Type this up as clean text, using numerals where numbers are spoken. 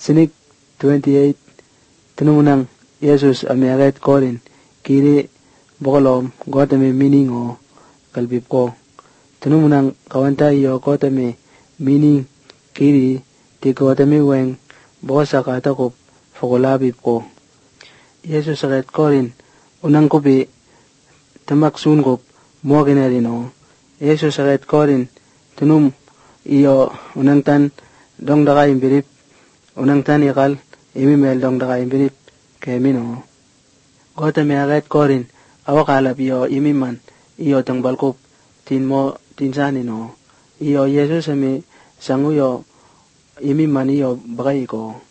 Sinik 28 tinumunang Yesus amiaget korin kiri bokolom gotame meaning o kalbib ko. Tinumunang kawanta iyo gotame meaning kiri ti gotame weng bokosa katakop fokolabib ko. Yesus aget korin unang kubi tamaksun kop mo kinarin o. Yesus aget korin tunum iyo unang tan dong daka imbirip unang tan ikal imimel dong daka imbirip kemin o. Gotame aget korin awakalap iyo imiman iyo tang balkop tinsanin o. Iyo Yesus ami sanguyo imiman iyo bakay ko.